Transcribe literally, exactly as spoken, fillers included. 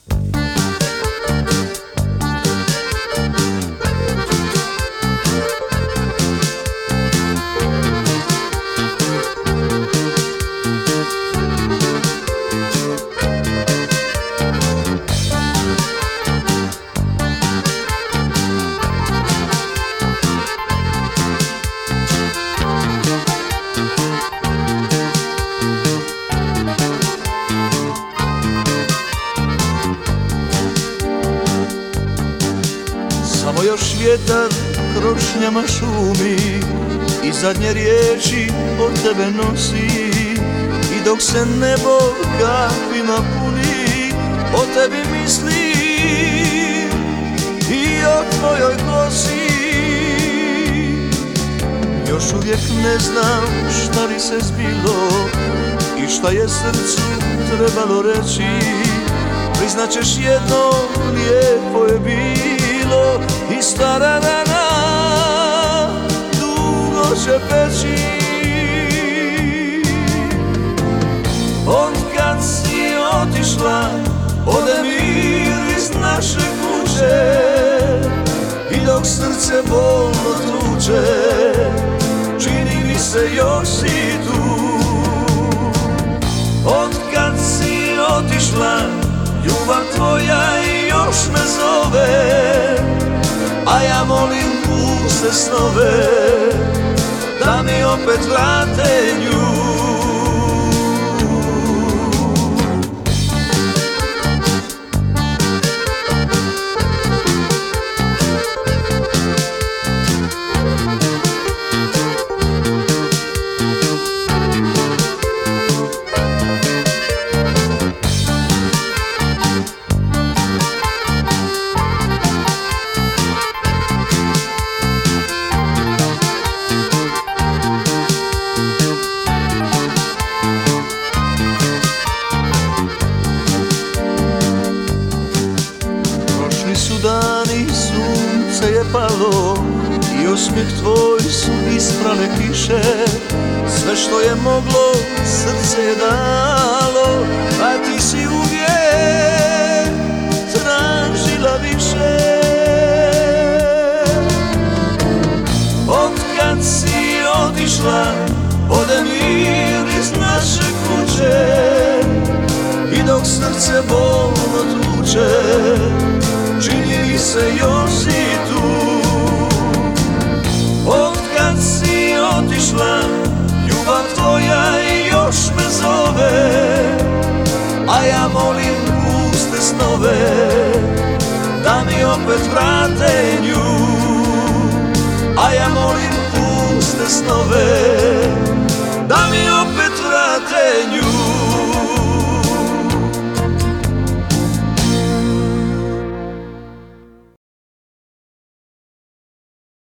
Samo još vjetar krošnjama šumi i zadnje riječi od tebe nosi. I dok se nebo kapima puni, o tebi mislim i o tvojoj kosi. Još uvijek ne znam šta li se zbilo i šta je srcu trebalo reći. Priznaćeš jedno, lijepo je bilo i stara rana dugo će peći. Otkad si otišla, ode mir iz naše kuće i dok srce bolno tuče, čini mi se još si tu. Otkad si otišla, ljubav tvoja još me zove, a ja molim puste snove da mi opet vrate nju. Su dani, sunce je palo i osmijeh tvoj su isprale kiše. Sve što je moglo, srce je dalo, a ti si uvijek tražila više. Otkad si otišla, ode mir iz naše kuće i dok srce bolno tuče, čini mi se još si tu. Otkad si otišla, ljubav tvoja još me zove, a ja molim puste snove da mi opet vrate nju.